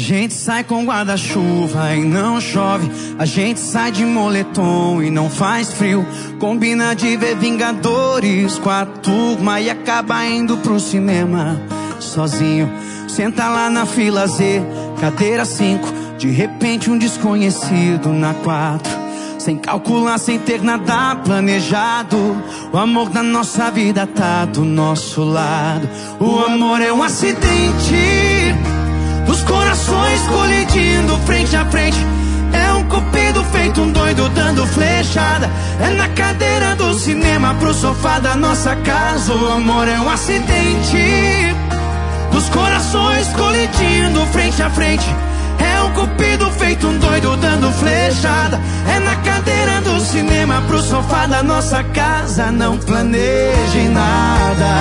gente sai com guarda-chuva e não chove. A gente sai de moletom e não faz frio. Combina de ver Vingadores com a turma e acaba indo pro cinema sozinho. Senta lá na fila Z, cadeira 5. De repente um desconhecido na 4. Sem calcular, sem ter nada planejado. O amor da nossa vida tá do nosso lado. O amor é um acidente dos corações colidindo frente a frente. É um cupido feito um doido dando flechada. É na cadeira do cinema pro sofá da nossa casa. O amor é um acidente dos corações colidindo frente a frente. É um cupido feito um doido dando flechada. É na cadeira do cinema pro sofá da nossa casa. Não planeje nada.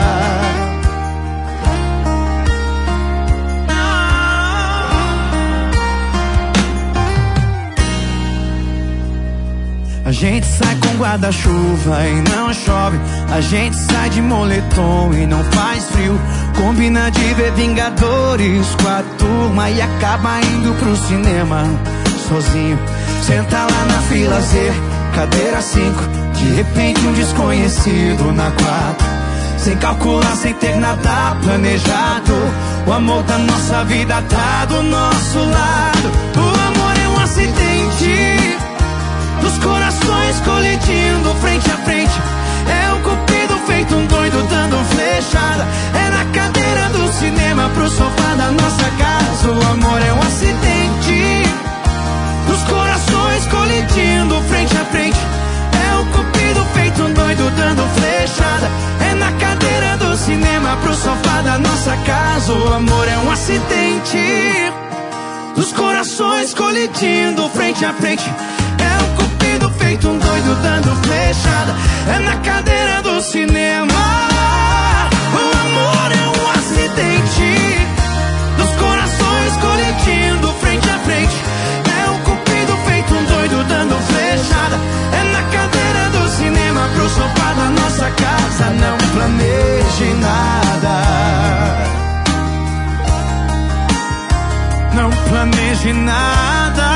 A gente sai com guarda-chuva e não chove. A gente sai de moletom e não faz frio. Combina de ver Vingadores com a turma e acaba indo pro cinema sozinho. Senta lá na fila Z, cadeira 5. De repente um desconhecido na 4. Sem calcular, sem ter nada planejado. O amor da nossa vida tá do nosso lado. O amor é um acidente dos corações colidindo frente a frente. É um cupido feito um doido dando flechada. É na cadeira do cinema pro sofá da nossa casa. O amor é um acidente dos corações colidindo frente a frente. É um cupido feito um doido dando flechada. É na cadeira do cinema pro sofá da nossa casa. O amor é um acidente dos corações colidindo frente a frente. É um cupido feito um doido dando flechada. É na cadeira do cinema. O amor é um acidente dos corações colidindo frente a frente. É um cupido feito um doido dando flechada. É na cadeira do cinema pro sofá da nossa casa. Não planeje nada. Não planeje nada.